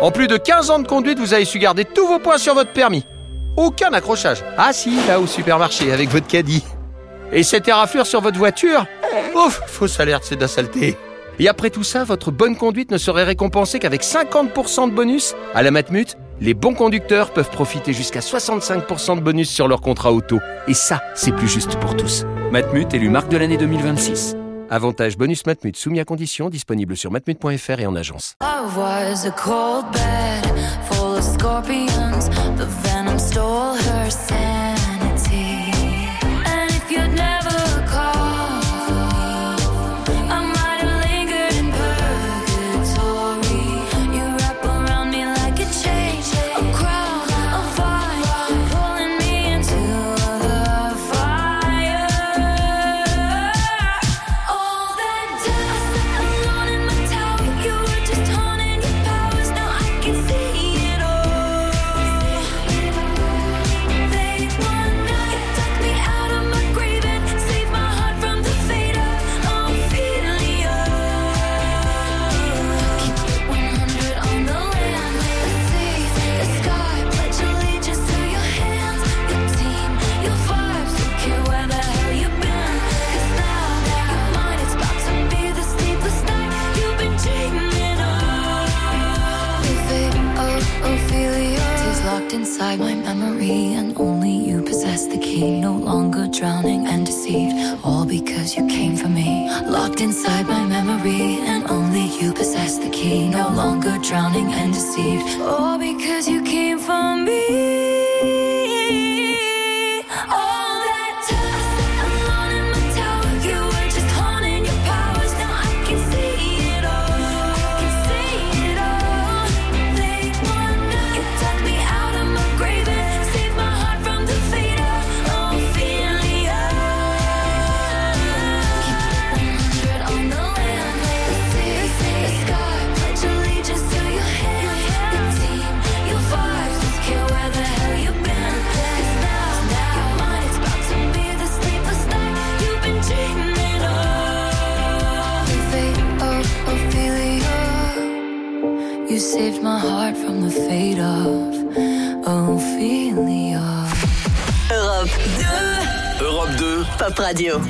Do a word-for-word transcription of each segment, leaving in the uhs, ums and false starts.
En plus de quinze ans de conduite, vous avez su garder tous vos points sur votre permis. Aucun accrochage. Ah si, là au supermarché avec votre caddie. Et cette éraflure sur votre voiture? Ouf, fausse alerte, c'est de la saleté. Et après tout ça, votre bonne conduite ne serait récompensée qu'avec cinquante pour cent de bonus. À la Matmut, les bons conducteurs peuvent profiter jusqu'à soixante-cinq pour cent de bonus sur leur contrat auto. Et ça, c'est plus juste pour tous. Matmut élu marque de l'année deux mille vingt-six. Avantage bonus Matmut soumis à conditions, disponible sur matmut point f r et en agence. I was a cold bed full of scorpions. The venom stole her sanity. And if you'd never called for me, I might have lingered in purgatory. You wrap around me like a chain, a crown, a vine, pulling me into the fire. All that time alone in my tower, you were just honing your powers. Now I can see it all. They one night you took me out of my grave and saved my heart from the fate of Ophelia. Keep one hundred on the land, the sea, the sky. Pledge allegiance to your hands, your team, your vibes. Don't care where the hell you've been, 'cause now your mind is about to be the sleepless night you've been dreaming of. The fate of Ophelia is locked inside my memory, and only you possess the key. No longer drowning and deceived, all because you came for me. Locked inside my memory, and only you possess the key. No longer drowning and deceived, all because you came for me. All that time alone in my tower, you were just honing your powers. Now I can see it all. I can see it all. They one night you took me out of my grave and saved my heart from the fate of Ophelia. Keep one hundred on the land, the sea, the sky. Pledge allegiance to your hands, your team, your vibes. Don't care where the hell you've been, 'cause now, now your mind is about to be the sleepless night you've been dreaming of. The fate of Ophelia. You saved my heart from the fate of Ophelia. Europe deux. Europe deux. Pop Radio.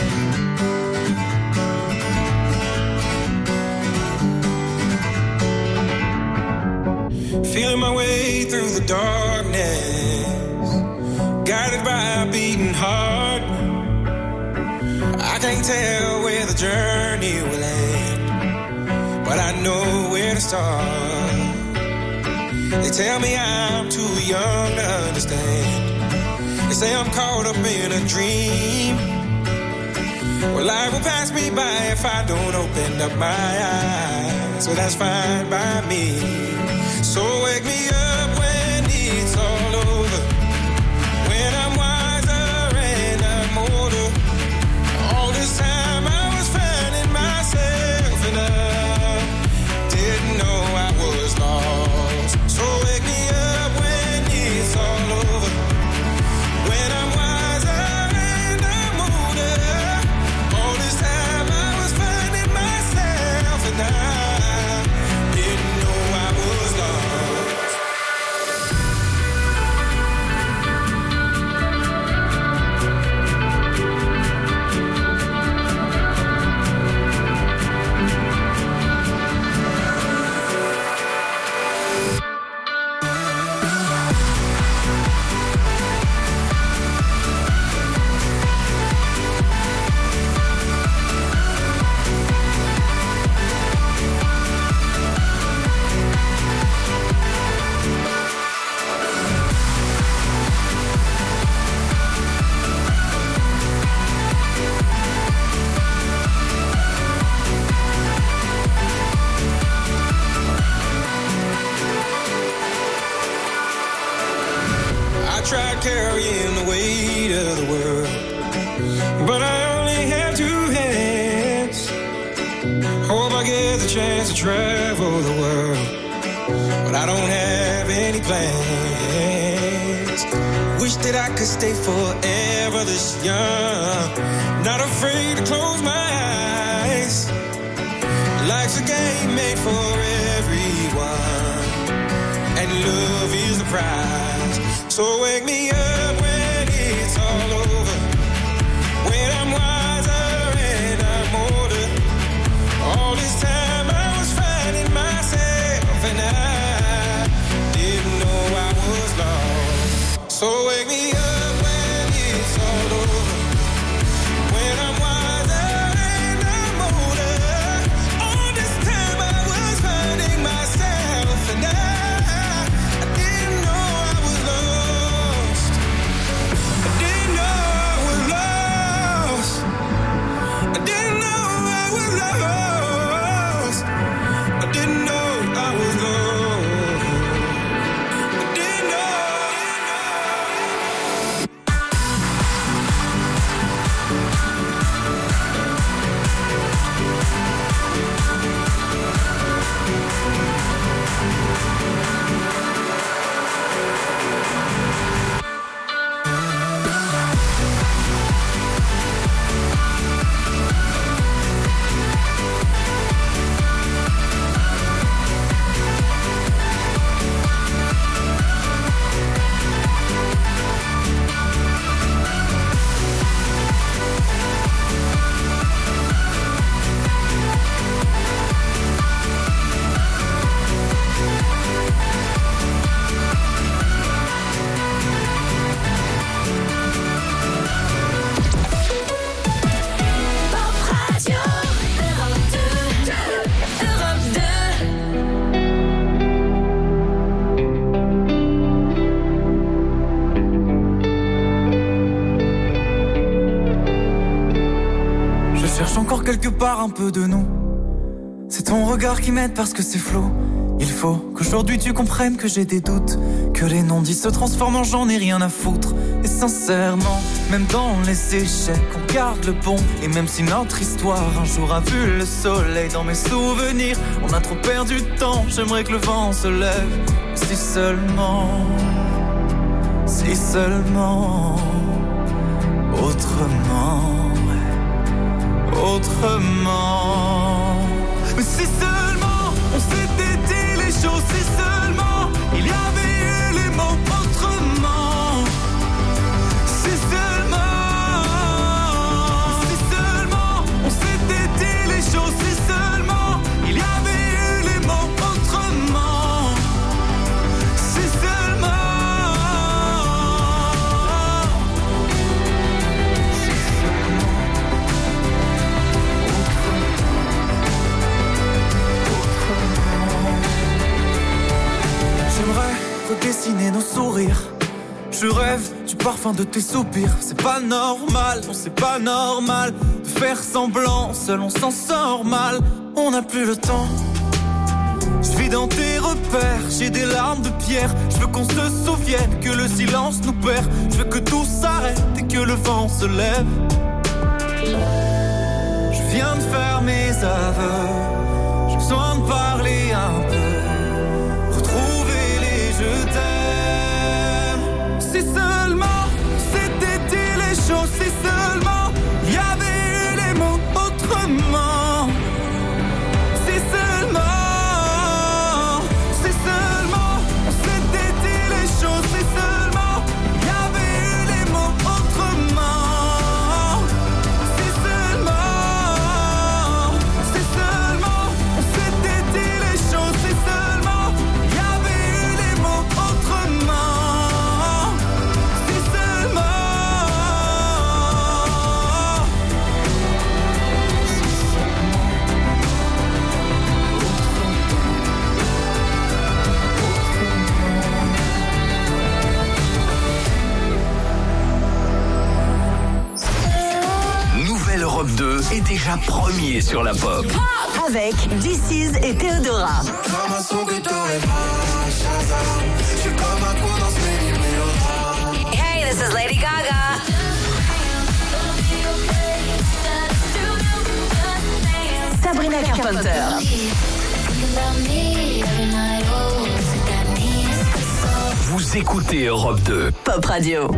Feeling my way through the darkness, guided by a beating heart. I can't tell where the journey will end, but I know where to start. They tell me I'm too young to understand. They say I'm caught up in a dream. Well, life will pass me by if I don't open up my eyes. So that's fine by me. So wake me up when it's all over, when I'm wiser and I'm older. All this time I was finding myself and I didn't know I was lost. So wake me up when it's all over, when I'm wiser and I'm older. All this time I was finding myself and I didn't know I was lost. I tried carrying the weight of the world, but I only have two hands. Hope I get the chance to travel the world, but I don't have any plans. Wish that I could stay forever this young, not afraid to close my eyes. Life's a game made for everyone. love is the prize. So wake me up when it's all over, when I'm wiser and I'm older. All this time I was finding myself and I didn't know I was lost. So wake me up when it's all over, when I'm wiser and I'm older. All this time I was finding myself and I, I didn't know I was lost. I didn't know I was lost. I didn't know I was lost. I didn't know I was lost. I didn't know. Pop Radio, Europe deux, Europe Je cherche encore quelque part un peu de nous. C'est ton regard qui m'aide parce que c'est flou. Il faut qu'aujourd'hui tu comprennes que j'ai des doutes, que les non-dits se transforment en j'en ai rien à foutre. Et sincèrement, même dans les échecs, on garde le pont. Et même si notre histoire un jour a vu le soleil, dans mes souvenirs, on a trop perdu de temps. J'aimerais que le vent se lève. Si seulement, si seulement, autrement, autrement. Mais si seulement on s'était dit les choses, si seulement il y avait eu les mots autrement. Si seulement, si seulement on s'était dit les choses, si seulement il y avait eu les mots autrement. Si seulement, si seulement, j'aimerais redessiner nos sourires. Je rêve du parfum de tes soupirs. C'est pas normal, non c'est pas normal de faire semblant, seul on s'en sort mal. On n'a plus le temps. Je vis dans tes repères, j'ai des larmes de pierre. Je veux qu'on se souvienne que le silence nous perd. Je veux que tout s'arrête et que le vent se lève. Je viens de faire mes aveux, j'ai besoin de parler un peu, retrouver les je t'aime. Si seulement c'était dit les choses, si seulement il y avait eu les mots autrement. Si seulement, si seulement on s'était dit les choses, si seulement il y avait eu les mots autrement. Si seulement, si seulement on s'était dit les choses, si seulement il y avait eu les mots autrement. Si seulement, Nouvelle Europe deux est déjà premier sur la pop. Avec This Is et Théodora. Comme un son que t'aurais pas, Shazam. Je suis comme un coup dans ce mélimètre. Hey, this is Lady Gaga. Sabrina Carpenter. Vous écoutez Europe deux. Pop Radio.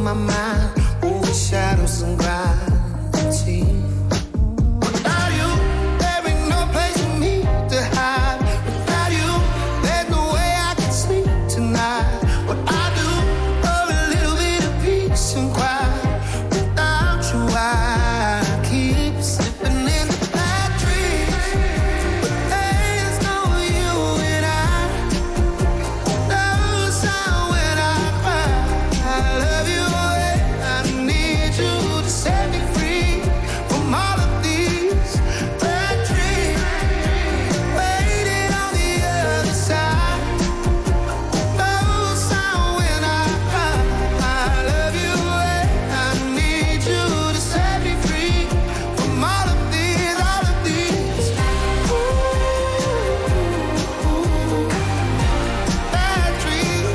my mind, moving shadows and gravity. Without you, there ain't no place for me to hide. Without you, there's no way I can sleep tonight. What I do for a little bit of peace and quiet. Without you, I keep slipping into bad dreams. But there's no you and I. No sound when I cry. I love you and I need you to set me free from all of these bad dreams. Waiting on the other side. No sound when I cry. I love you and I need you to set me free from all of these, all of these. Ooh, bad dreams.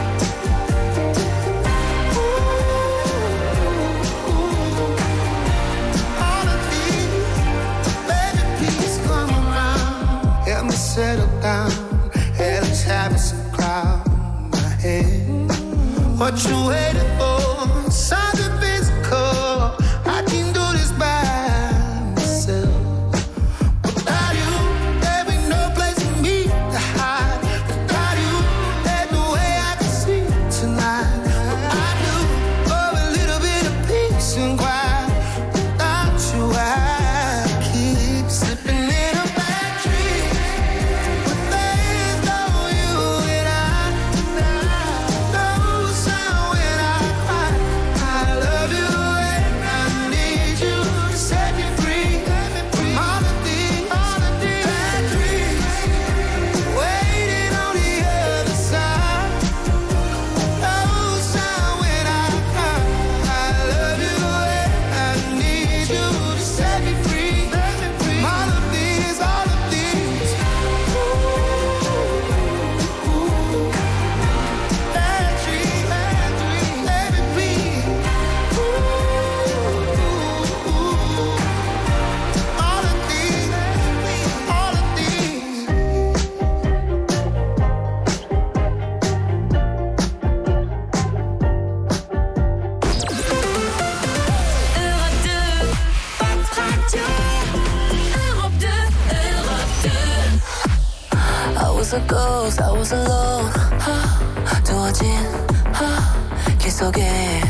All of these, baby, please come around. Help me settle down. Hey, let's have some cloud in my head. What you waiting for? Something physical. I can do this by myself. Without you, there ain't no place for me to hide. Without you, there's no way I can sleep tonight. What I do for a little bit of peace and quiet. Without you, I keep slipping in a bad dream. But there's no you and I. No sound when I cry. I love you and I need you to set me free from all of these, all of these bad dreams. Waiting on the other side. No sound when I cry. I love you and I need you to set me free from all of these, all of these. Ooh, bad dreams, bad dreams, baby, please. Ooh, all of these, all of these. Europe deux, Pop Radio. Europe deux, Europe deux. I was a ghost, I was alone. 두어진 길 속에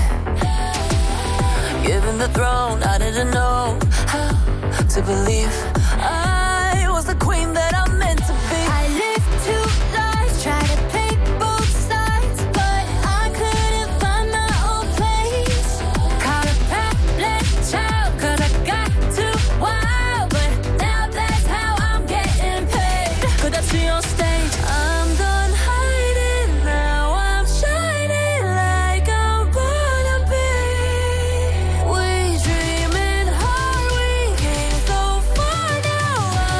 Given the throne, I didn't know how to believe I was the queen that I'm meant to be. I lived two lives, tried to play both sides, but I couldn't find my own place. Caught a path-led child, 'cause I got too wild, but now that's how I'm getting paid. 끝없이 on stage, I'm done hiding now. I'm shining like I'm born to be. We dreaming hard, we came so far now. I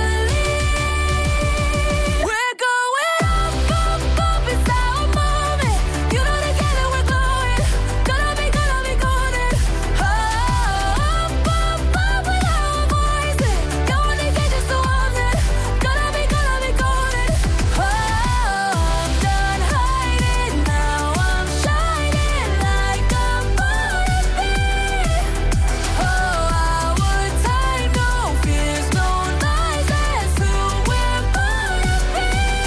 believe we're going up, up, up. It's our moment. You know together we're glowing. Gonna be, gonna be golden. Up, up, up with our voices. Going to get just so I'm there. Gonna be, gonna be golden. Oh, I'm done hiding now. I'm shining like I'm born to be. Oh, our time, no fears, no lies. That's who we're born to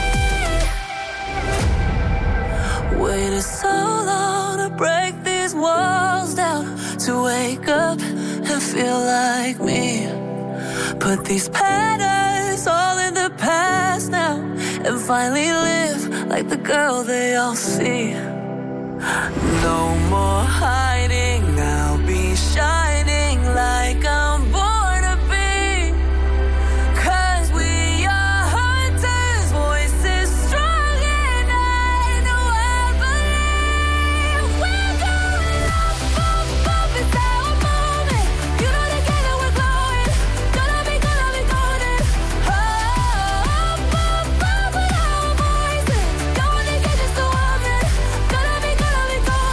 be. Waited so long to break these walls down, to wake up and feel like me. Put these patterns all in the past now, and finally live like the girl they all see. No more hiding, I'll be shining like I'm born to be. 'Cause we are hunters, voices strong, and I know I believe we're going up, up, up. It's our moment. You know together we're glowing. Gonna be, gonna be golden. Oh, up, up, up with our voices. Going to get just so I'm there. Gonna be, gonna be golden.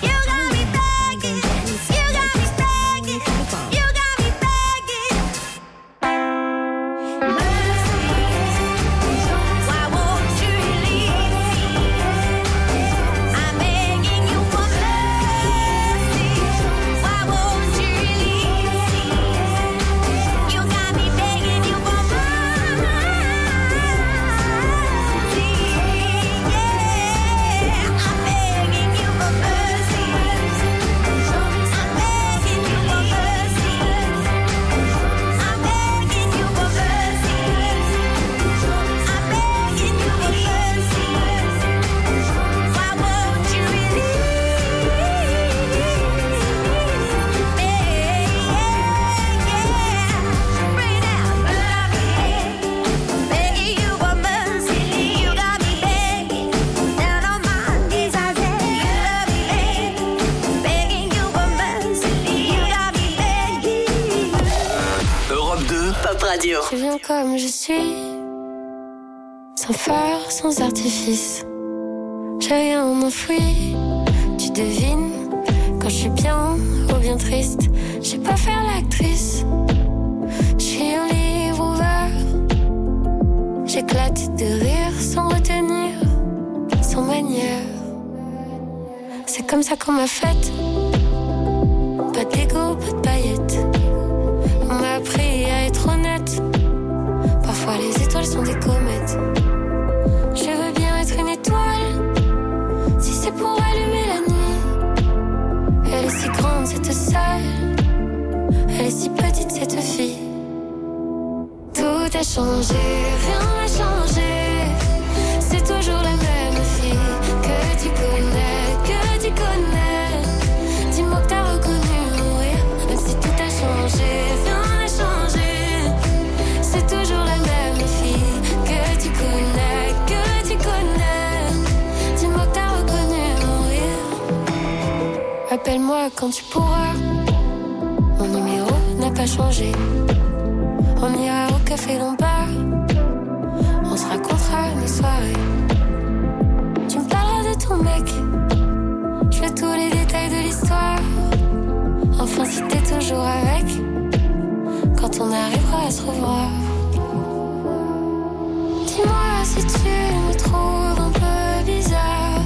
You got me begging, you got me begging, you got me begging. Mercy, why won't you leave me? I'm begging you for mercy. Why won't you leave me? You got me begging you for mercy. Yeah, I'm begging you for mercy. I'm begging you for mercy. I'm begging you for mercy. I'm begging you for mercy. Why won't you release me? Right now, begging you for mercy. You got me begging down on my knees. I said, you love me, begging you for mercy. You got me begging. Europe deux, Pop Radio. Je viens comme je suis, sans phare, sans artifice. Je viens m'enfuir, tu devines, quand je suis bien ou bien triste. Je sais pas faire l'actrice, je suis un livre ouvert. J'éclate de rire sans retenir, sans manière. C'est comme ça qu'on m'a faite, pas d'ego, pas de paillettes. On m'a appris à être honnête. Parfois les étoiles sont des comètes. Je veux bien être une étoile, si c'est pour allumer la nuit. Elle est si grande cette salle, elle est si petite cette fille. Tout a changé, rien n'a changé. C'est toujours la même fille que tu connais, que tu connais. Dis-moi que t'as reconnu mourir, même si tout a changé, rien n'a changé. C'est toujours la même fille que tu connais, que tu connais. Dis-moi que t'as reconnu mourir. Appelle-moi quand tu pourras. Mon numéro n'a pas changé. On ira au café Lombard. On se racontera nos soirées. Tu me parleras de ton mec. Je veux tous les détails de l'histoire. Enfin si t'es toujours avec, quand on arrivera à se revoir. Dis-moi si tu me trouves un peu bizarre,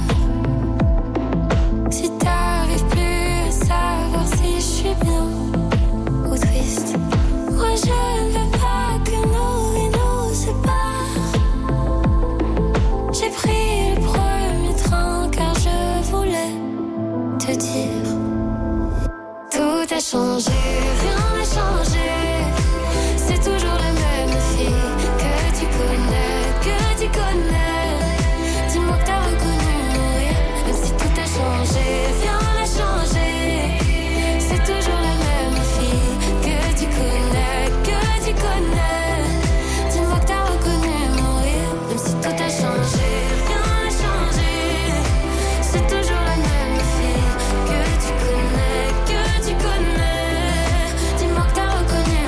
si t'arrives plus à savoir si je suis bien ou triste. Moi je ne veux pas que nos vies nous séparent. J'ai pris le premier train car je voulais te dire. Tout a changé, rien n'a changé. C'est toujours la même fille que tu connais, que tu connais. Dis-moi que t'as reconnu mourir, même si tout a changé, rien n'a changé. C'est toujours la même fille que tu connais, que tu connais. Dis-moi que t'as reconnu mourir, même si tout a changé, rien n'a changé. C'est toujours la même fille que tu connais, que tu connais. Dis-moi que t'as reconnu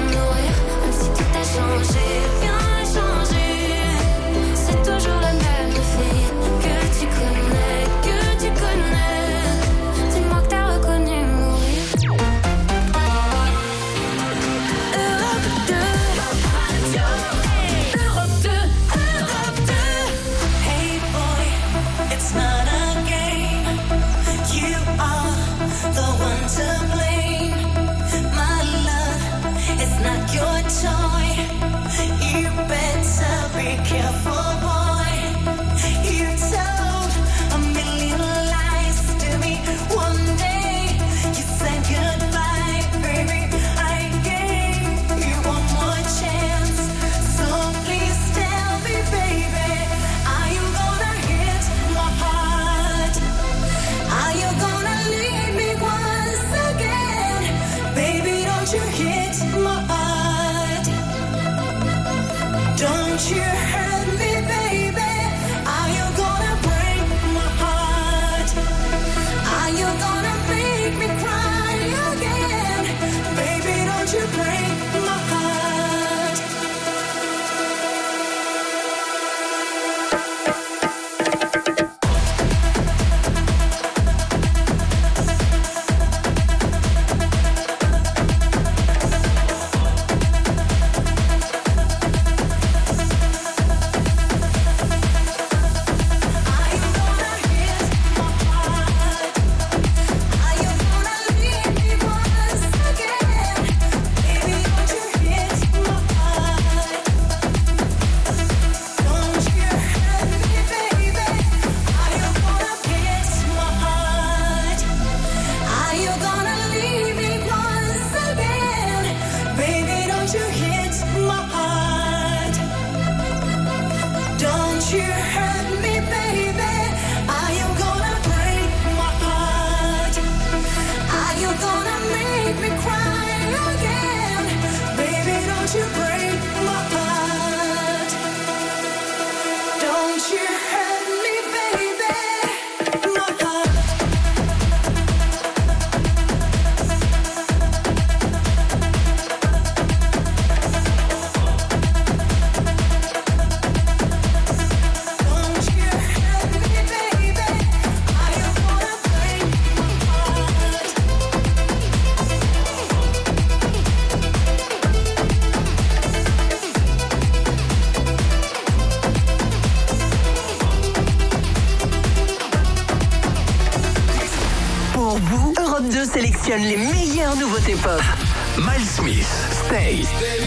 Pour vous, Europe deux sélectionne les meilleures nouveautés pop. Miles Smith, Stay.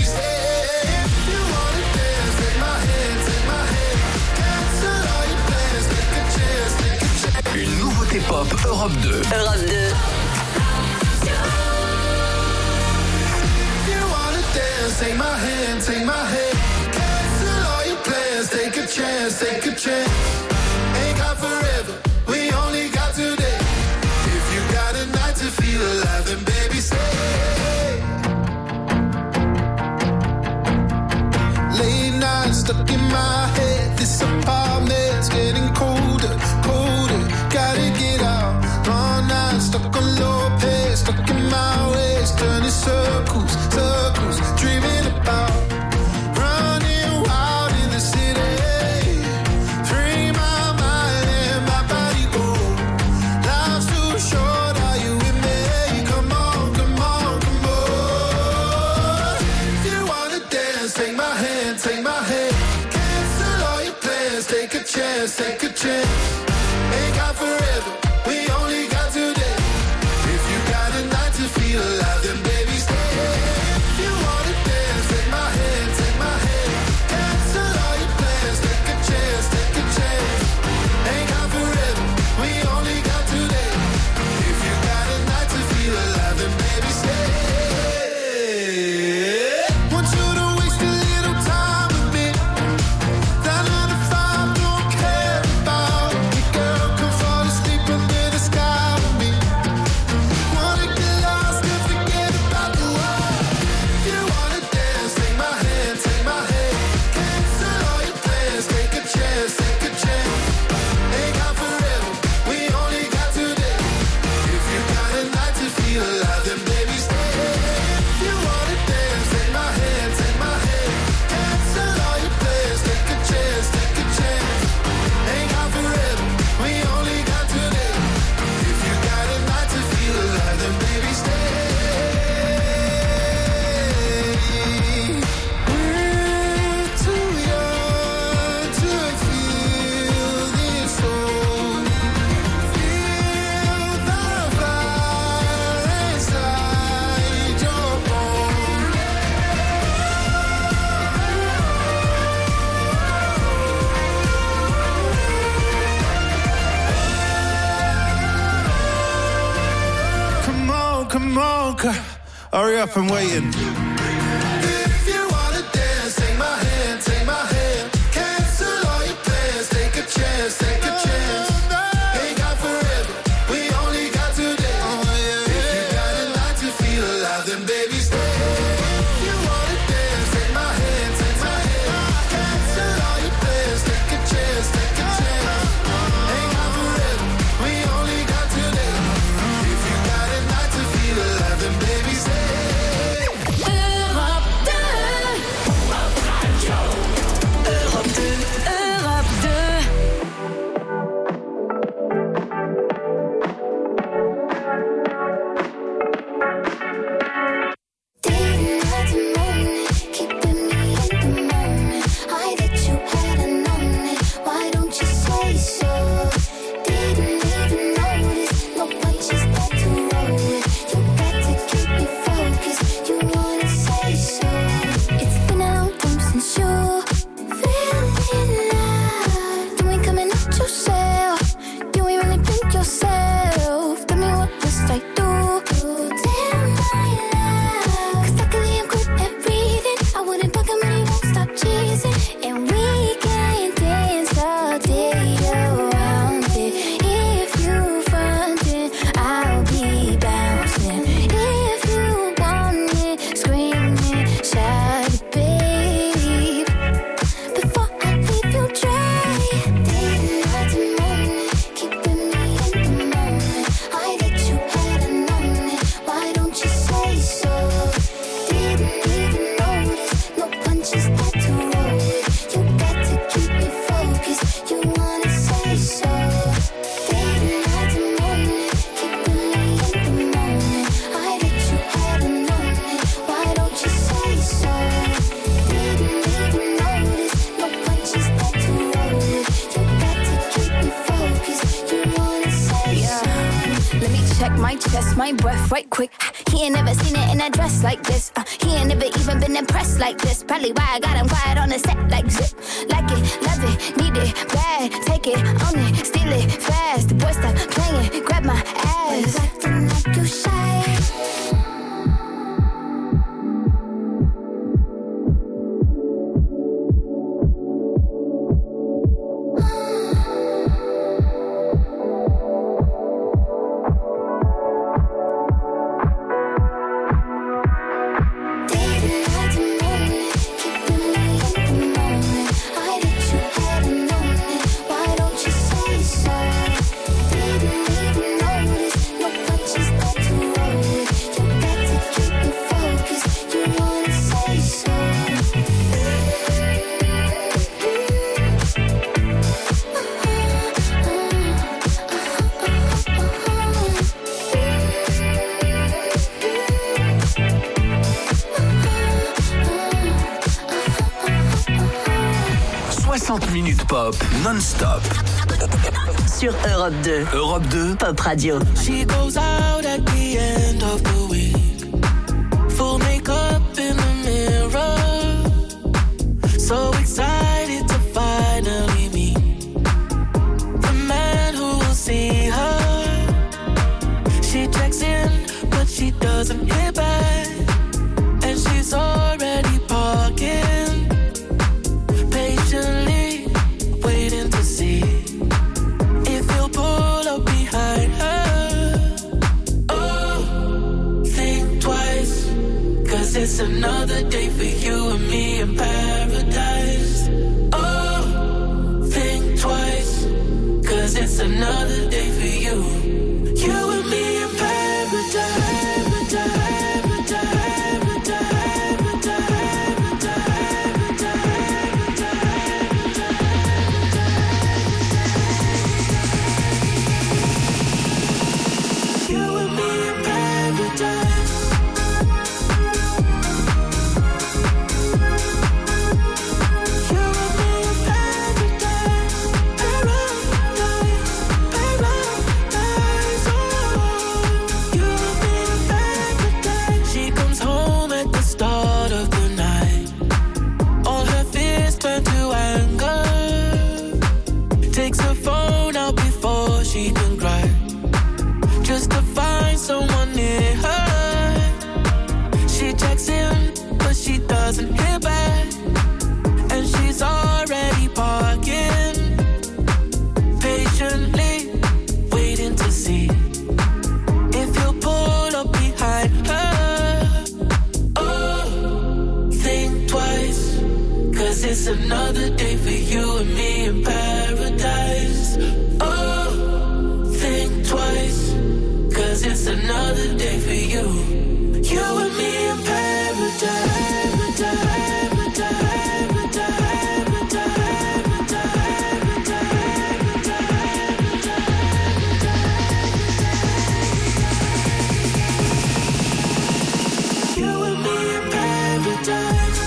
Une nouveauté pop Europe deux. Europe deux. Take my hand, take my hand. Cancel all your plans. Take a chance, take a chance. Ain't got forever, we only got today. If you got a night to feel alive, then baby stay. Late nights stuck in my head. This apartment's getting colder, colder. Gotta get out. Long nights stuck on low pace, stuck in my ways, turning circles, circles. Dreaming about running wild in the city. Free my mind and my body go. Life's too short, are you with me? Come on, come on, come on. If you wanna dance, take my hand, take my hand. Cancel all your plans, take a chance, take a chance. Ain't got forever, we only got today. If you got a night to feel alive, then baby stay. If you wanna dance, take my hand, take my hand. Cancel all your plans, take a chance, take a chance. Ain't got forever, we only got today. If you got a night to feel alive, then baby stay. Want you to waste a little time with me. That nine to five don't care about me, girl. Come fall asleep under the sky with me. Wanna get lost and forget about the world. If you wanna dance, take my hand, take my hand. Cancel all your plans, take a chance, take a chance. Ain't got forever, we only got today. If you got a night to feel alive, then baby stay. If you wanna dance, take my hand, take my hand. Cancel all your plans, take a chance, take a chance. Ain't got forever, we only got today. If you got a night to feel alive, then baby stay. We're too young to feel this old. Feel the fire inside your bones. Come on, come on, girl. Hurry up, I'm waiting. If you wanna dance, take my hand, take my hand. Cancel all your plans, take a chance, take a chance. Ain't got forever, we only got today. If you got a night to feel alive, then baby stay. If you wanna dance, take my hand, take my hand. Cancel all your plans, take a chance, take a chance. Ain't got forever, we only got today. If you got a night to feel alive, then baby stay. check my chest, my breath right quick. He ain't never seen it in a dress like this. Uh, he ain't never even been impressed like this. Probably why I got him quiet on the set like zip. Like it, love it, need it, bad. Take it, own it, steal it, fast. The boy stop playing, grab my ass. Acting like you shy. soixante minutes pop non-stop. Sur Europe deux. Europe deux. Pop Radio. She goes out at the end of the week. Full makeup in the mirror. So excited to finally meet the man who will see her. She checks in, but she doesn't hear back. And she's already parking, patiently waiting to see if he'll pull up behind her. Oh, think twice, cause it's another day for you and me in paradise. Oh, think twice, cause it's another day for you. You and me in paradise. Someone near her. She checks in, but she doesn't hear back. And she's already parking, patiently waiting to see if he'll pull up behind her. Oh, think twice, cause it's another day for you and me in paradise. Oh, think twice, cause it's another day for you. You and me in paradise. You and me in paradise.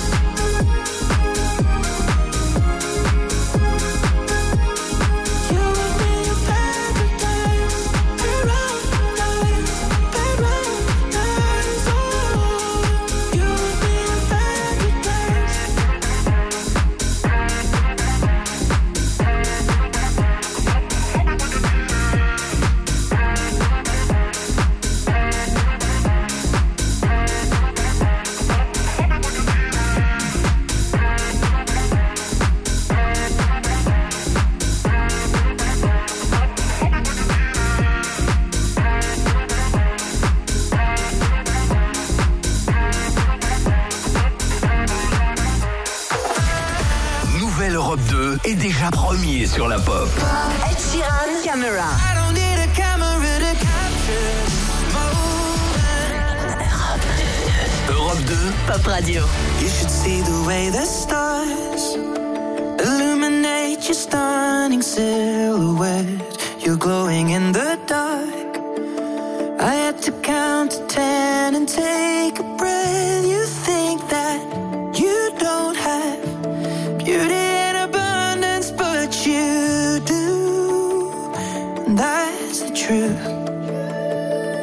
Est déjà premier sur la pop. Ed Sheeran, Camera. I don't need a camera to capture moment. Europe deux. Pop Radio. You should see the way the stars illuminate your stunning silhouette. You're glowing in the dark. I had to count to ten and take a breath. You think that you don't have beauty, you do, and that's the truth.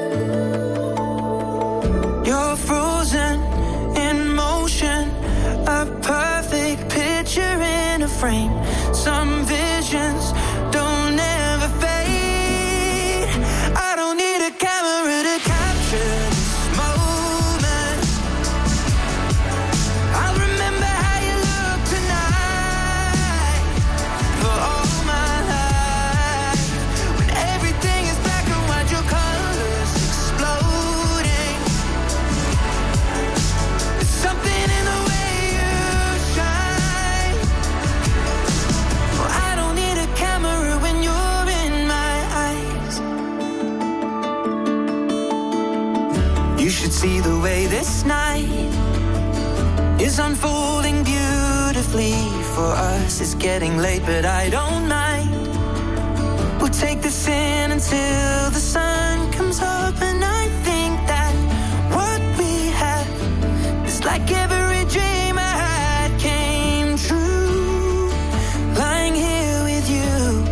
should see the way this night is unfolding beautifully for us. It's getting late, but I don't mind. We'll take this in until the sun comes up, and I think that what we have is like every dream I had came true. Lying here with you,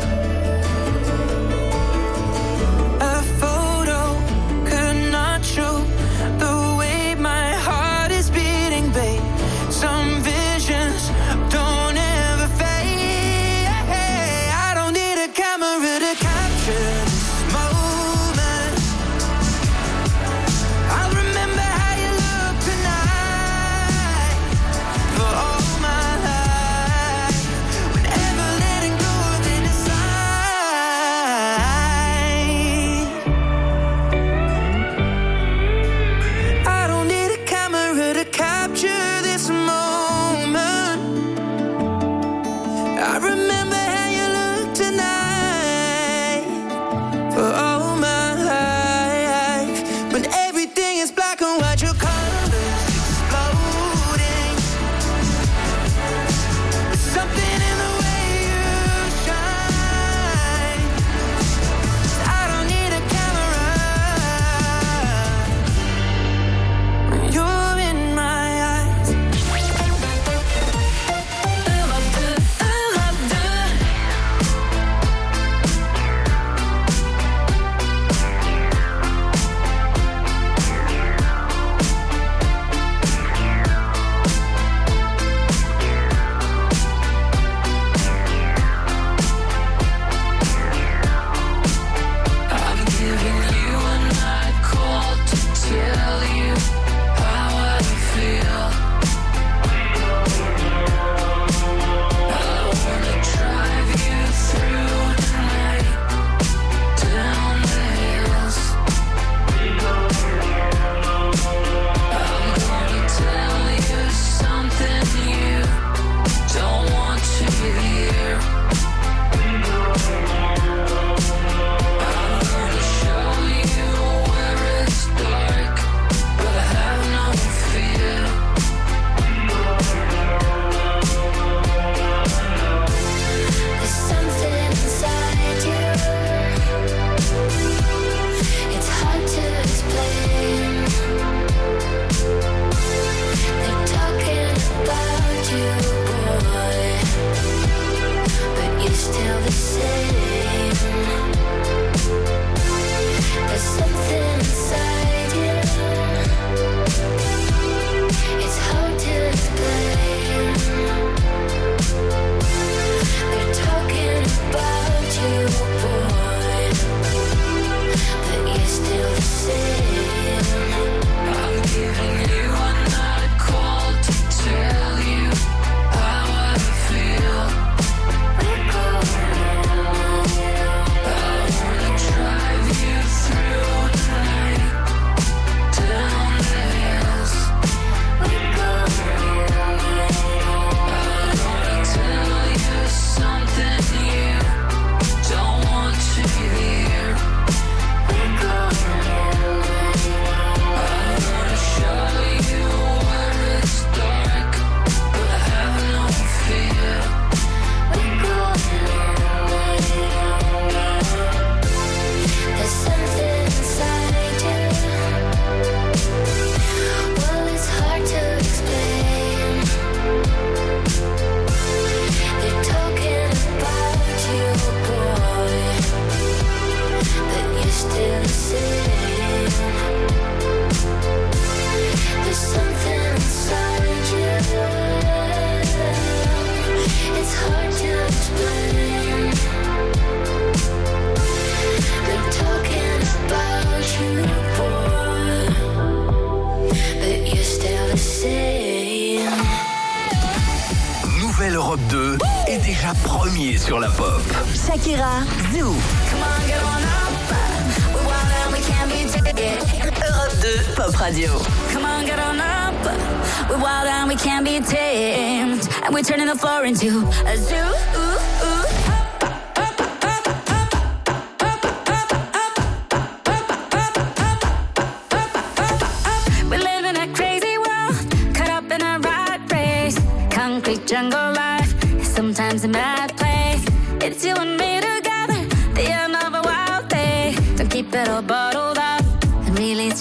a photo could not show the way my heart is beating, babe. Some visions don't ever fade. I don't need a camera to capture this moment. I'll remember how you look tonight for all my life. Whenever letting go of it inside. I don't need a camera to capture this moment. I remember how you look tonight for all my life. When everything is black and white, your colors exploding. There's something in the way you shine. I don't need a camera when you're in my eyes. Europe deux, Europe deux. I'm giving you a night call to tell you how I feel. I wanna drive you through the night, down the hills. I'm gonna tell you something you don't want to hear. I'm gonna show you where it's dark, but I have no fear. There's something inside you. It's hard to explain. They're talking about you, boy, but you're still the same. There's something inside you. It's hard to explain. They're talking about you, boy, but you're still the same. I'm giving you a night call to tell you how I feel. I wanna drive you through the night, down the hills. I'm gonna tell you something you don't want to hear. I'm gonna show you where it's dark, but I have no fear. There's something inside you. Well, it's hard to explain. They're talking about you, boy, but you're still the same. There's something inside you. It's hard to explain. They're talking about you, boy, but you're still the same. Nouvelle Europe deux est déjà premier sur la pop. Shakira, Zoo. Come on, get on up. We're wild and we can't be taken. Europe deux, Pop Radio. Come on, get on up. We're wild and we can't be tamed. And we're turning the floor into a zoo. Ooh, ooh.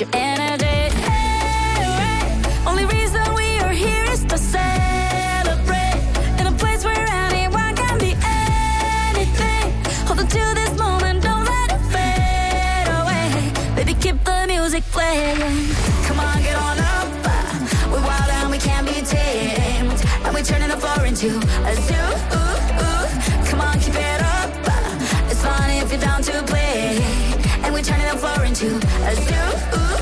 your energy. Hey, hey. Only reason we are here is to celebrate. In a place where anyone can be anything. Hold on to this moment, don't let it fade away. Baby, keep the music playing. Come on, get on up. We're wild and we can't be tamed. And we're turning the floor into a zoo. Come on, keep it up. It's fun if you're down to play. And we're turning the floor into a zoo.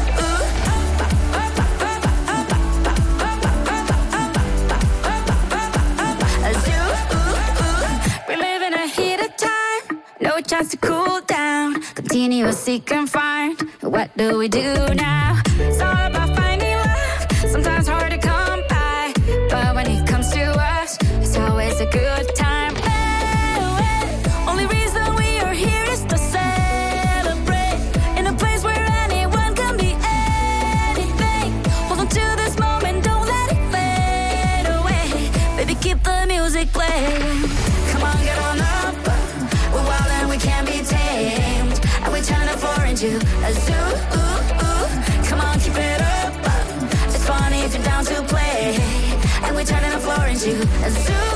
A zoo. We're living a heated time. No chance to cool down. Continuously confined. What do we do now? It's all about finding love. Sometimes hard to come by. But when it comes to us, it's always a good time. Hey, hey. Only reason we are here is to celebrate. In a place where anyone can be anything. Hold on to this moment, don't let it fade away. Baby, keep the music playing. Come on, get on up. We're wild and we can't be tamed. And we turn the floor into a zoo. Come on, keep it up. It's funny if you're down to play. And we're turning the floor into a zoo.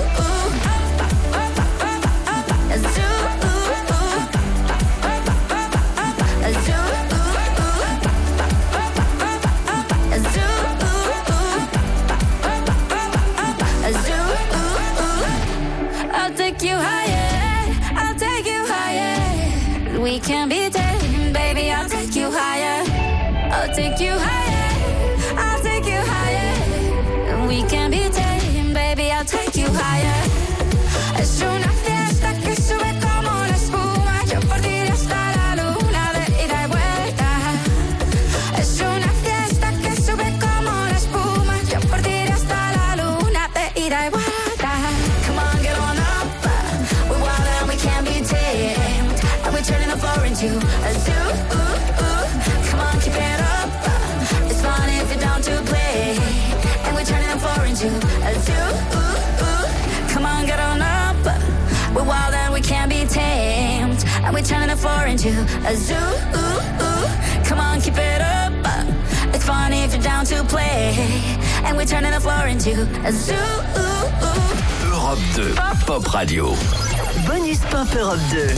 A zoo. A zoo. A zoo. A zoo. I'll take you higher. I'll take you higher. We can be tamed, baby. I'll take you higher. I'll take you higher. I'll take you higher. We can be tamed, baby. I'll take you higher. Es una fiesta que sube como la espuma. Yo por ti hasta la luna de ida y vuelta. Es una fiesta que sube como la espuma. Yo por ti hasta la luna de ida y vuelta. Come on, get on up. We're wild and we can't be tamed. And we're turning the floor into a zoo. Come on, keep it up. It's fun if you're down to play. And we're turning the floor into a zoo. Come on, get on up. We're wild and we can't be tamed. And we're turning the floor into a zoo. Come on, keep it up. It's fun if you're down to play. And we're turning the floor into a zoo. Europe deux, Pop Radio. Bonus Pop Europe deux.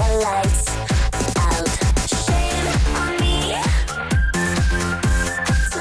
Lights out. Shame on me.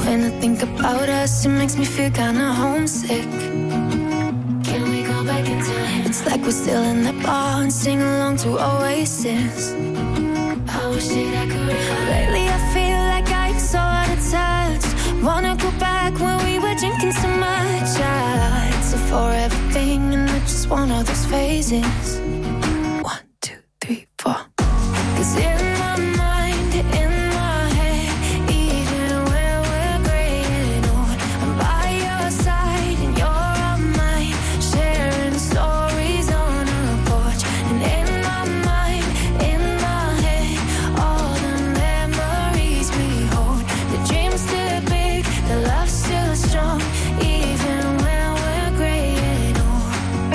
When I think about us, it makes me feel kinda homesick. Can we go back in time? It's like we're still in the bar and sing along to Oasis. I wish that I could. Lately I feel like I'm so out of touch. Wanna go back when we were drinking so much. Ah, it's a forever thing and I just want all those phases. One, two, three, four. Cause in my mind, in my head, even when we're gray and old, I'm by your side and you're on mine, sharing stories on a porch. And in my mind, in my head, all the memories we hold. The dream's still big, the love's still strong, even when we're gray and old.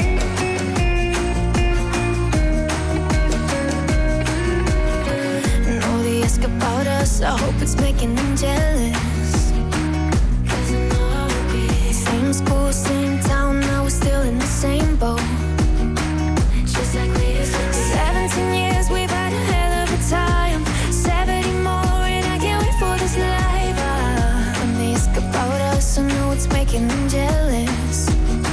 And all they ask about us, I hope it's making them jealous. Cause I know I would be. Same school, same town, now we're still in the same boat. Just like we used to be. Seventeen years, we've had a hell of a time. Seventy more, and I can't wait for this life. Ah, when they ask about us, I know it's making them jealous.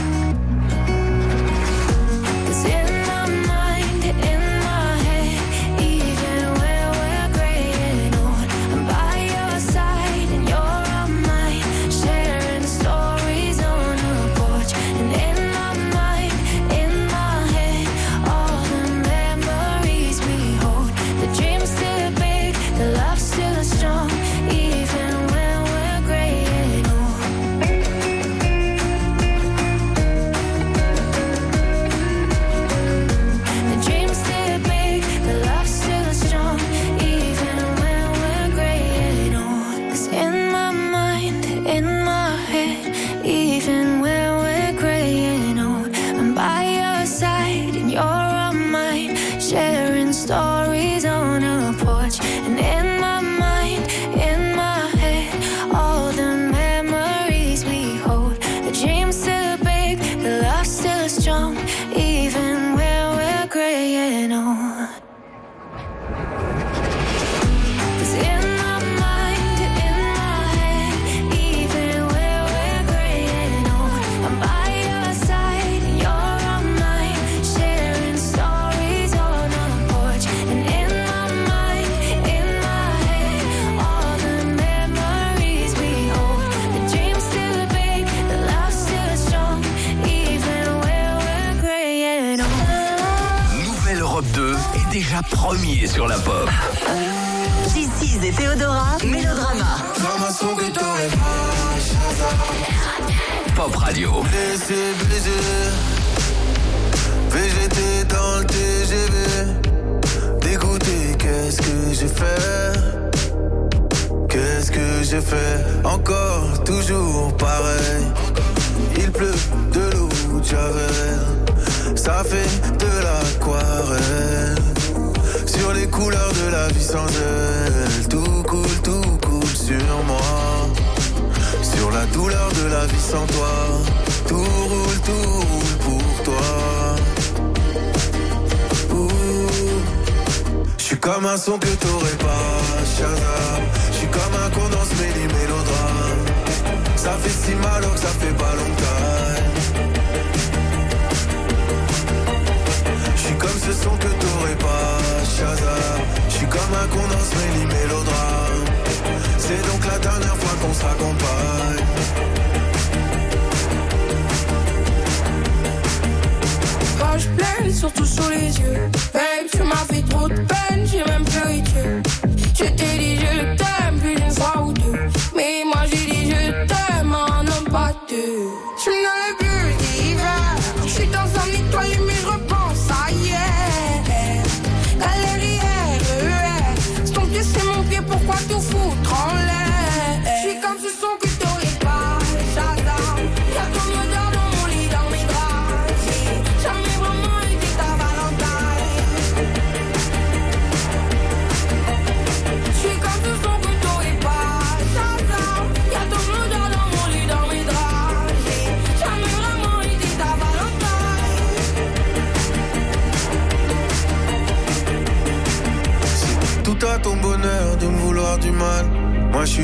Cause in my mind, in my head, even when we're gray and old, I'm by your side and you're on mine, sharing stories on a porch. And in my mind, in my head, all the memories we hold. The dream's still big, the love's still strong, even when we're gray and old. The dream's still big, the love's still strong, even when we're gray and old. 'Cause in my mind, in my head, even when we're gray and old, I'm by your side and you're on mine, sharing stories on a porch. And in my mind, in my head, all the memories we hold. The dream's still big, the love's still strong, even when we're gray and old. 'Cause in my mind, in my head, even when we're gray and old, I'm by your side and you're on mine, sharing stories on a porch. And in my mind, in my head, all the memories we hold. The dream's still big, the love's still strong, even when we're gray and old. Nouvelle Europe deux est déjà premier sur la pop. Zizi et Théodora, Mélodrama. L'information que t'aurais pas, Pop Radio. Blessé, blessé, V G T dans le T G V. Dégoûté, qu'est-ce que j'ai fait? Qu'est-ce que j'ai fait? Encore, toujours pareil. Il pleut de l'eau de Javel. Ça fait de l'aquarelle. Sur les couleurs de la vie sans elle. Tout coule, tout coule sur moi. Sur la douleur de la vie sans toi. Tout roule, tout roule pour toi. J'suis comme un son que t'aurais pas, Shazam. J'suis comme un condensé des mélodrames. Ça fait si mal alors que ça fait pas longtemps. J'suis comme ce son que t'aurais pas, Shazam. J'suis comme un condensé des mélodrames. C'est donc la dernière fois qu'on se raccompagne. Quand je pleure, surtout sous les yeux. Babe, tu m'as fait trop de peine, j'ai même pleuré Dieu. Je t'ai dit je t'aime plus d'une fois ou deux. Mais moi j'ai dit je t'aime en homme pas deux. Je suis dans le bleu d'hiver. Je suis dans un nettoyé mais je repense à hier. Galerie R E R. C'est ton pied, c'est mon pied, pourquoi tout foutre en l'air? Je suis comme ce son que t'aurais pas, Shazam. Y'a ton odeur dans mon lit, dans mes draps. J'ai jamais vraiment été ta Valentine.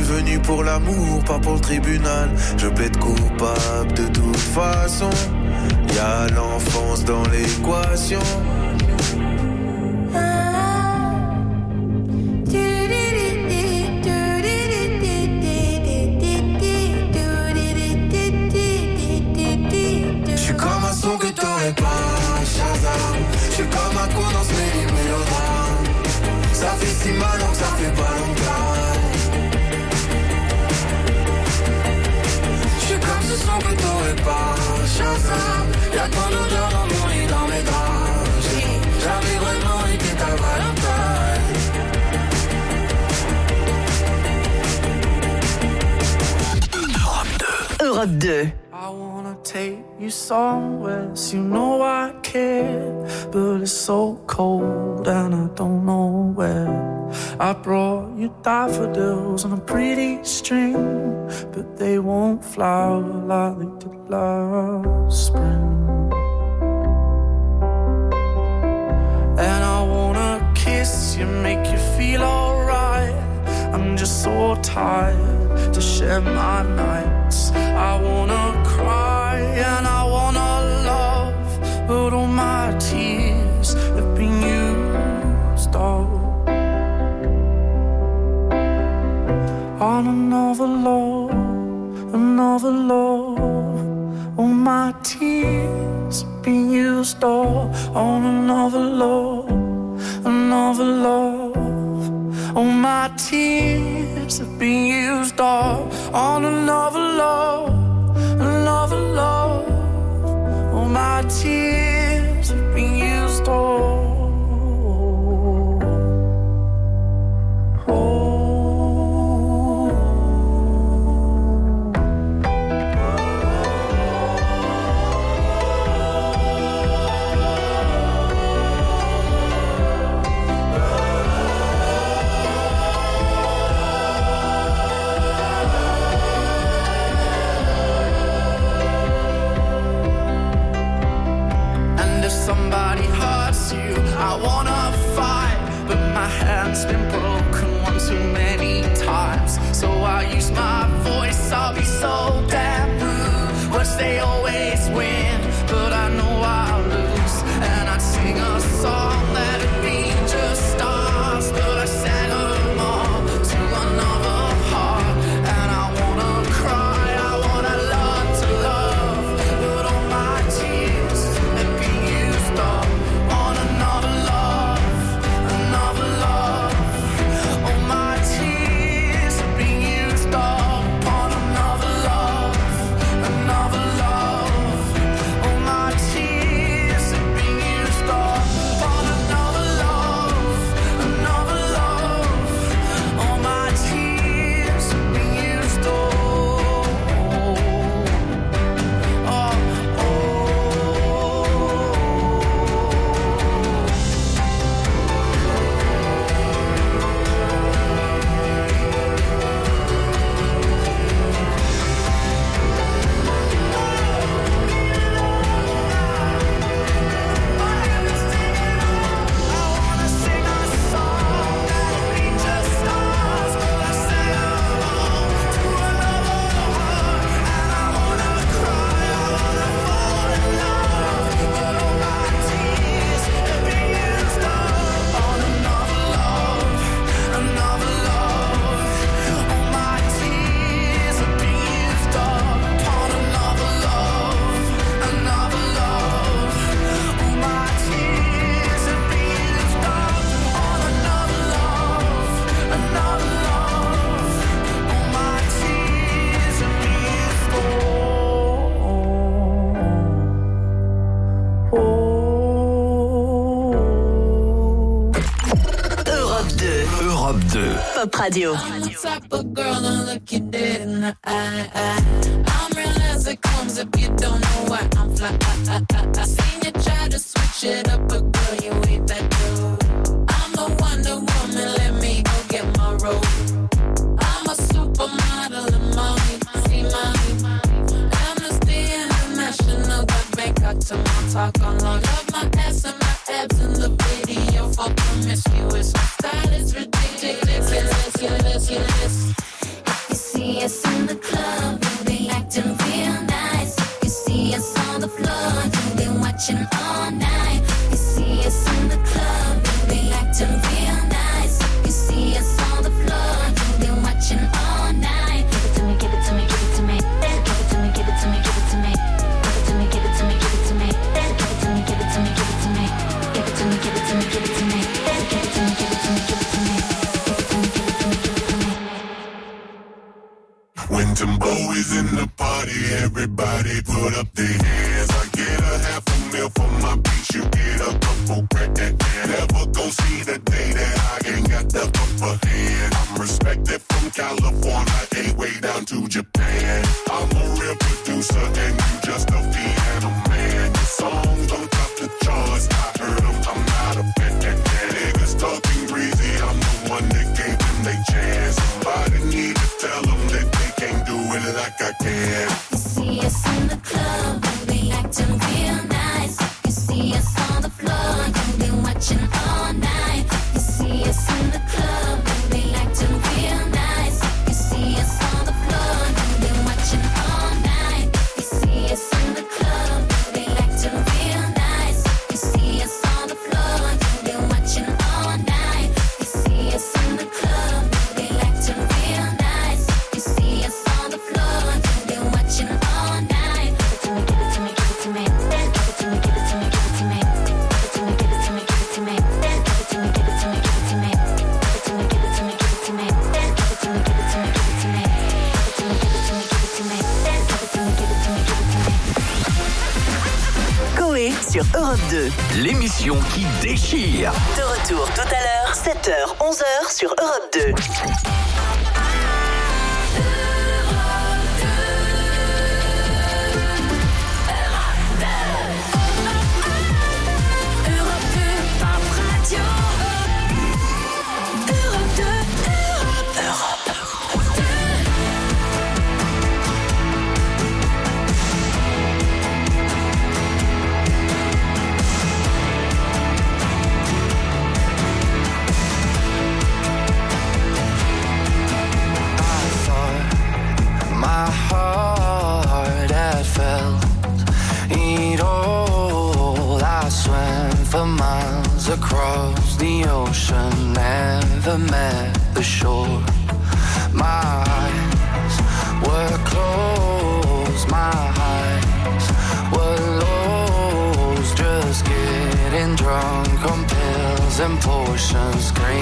venu pour l'amour, pas pour le tribunal. Je plaide coupable de toute façon. Y'a l'enfance dans l'équation. J'suis comme un son que t'aurais pas, Shazam. J'suis comme un con dans ce mélodrame. Ça fait si mal donc ça fait pas longtemps. J'suis comme ce son que t'aurais pas, Shazam. Y'a tant d'odeur dans mon lit, dans mes draps. J'avais vraiment été ta Valentine. Europe deux. Europe deux. I wanna take you somewhere, so you know I care, but it's so cold and I don't know where. I brought you daffodils on a pretty string, but they won't flower like they did last spring. And I wanna kiss you, make you feel alright. I'm just so tired to share my nights. I wanna cry and I wanna love, but all my tears have been used up on another love, another love. All my tears have been used up on another love, another love. All my tears have been used up on another love, another love. All my tears have been used up. Somebody hurts you, I wanna fight, but my hand's been broken one too many times. So I use my voice, I'll be so damn rude. Words they always win, but I know I'll lose. And I'd sing a song that'd be just stars, but I sang them all to another heart. And I wanna cry, I wanna learn to love, but all my tears have been used up on another love, another love. All my tears have been used up on another love, another love. All my tears have been used up on another love, another love. All my tears have been used up. Oh, oh. Europe deux. Europe deux. Pop Radio. I'm the type of girl to look you dead in the eye. I'm real as it comes if you don't know why I'm fly. I, I, I seen you try to switch it up, but girl, you ain't that dude. I'm the Wonder Woman, let me go get my robe. I'm a supermodel in money, see money. Amnesty International, got back out to my talk on love. Love my ass and my abs in the video for promiscuous. My style is ridiculous, ridiculous, ridiculous. see us in the club, we'll be acting real nice. You see us on the floor, you'll be watching all night. You see us in the club, we'll be acting real nice. You see us on the floor, you'll be watching all night. Give it to me, give it to me, give it to me. Give it to me, give it to me, give it to me. Give it to me, give it to me, give it to me. Give it to me, give it to me, give it to me. Give it to me, give it to me, give it to me. Give it to me, give it to me, give it to me. When Timbo is in the party, everybody put up their hands. I get a half a meal for my beach, you get a couple grand. Never gon' see the day that I ain't got the upper hand. I'm respected from California, ain't way down to Japan. I'm a real producer and you just a piano man. Your songs don't top the charts, I heard them, I'm not a fan. Niggas talking breezy, I'm the one that gave them they chance. Somebody need to tell them that they can't do it like I can. You see us in the club, we'll be acting real nice. You see us on the floor, you'll be watching all night. You see us in the club, we'll be acting real nice. You see us on the floor, you'll be watching all night. You see us in the club, we'll be acting real nice. You see us on the floor, you'll be watching all night. You see us in the club, we'll be acting real nice. You see us on the floor, you'll be watching all night. Give it to me, give it to me, give it to me. Give it to me, give it to me, give it to me. Give it to me, give it to me, give it to me. Give it to me, give it to me, give it to me. Give it to me, give it to me, give it to me. Give it to me, give it to me, give it to me. Give it to me, give it to me, give it to me. Give it to me, give it to me, give it to me. Coé sur Europe deux. L'émission qui déchire. De retour tout à l'heure, sept heures, onze heures sur Europe deux. Across the ocean, never met the shore. My eyes were closed, my eyes were lost. Just getting drunk on pills and potions.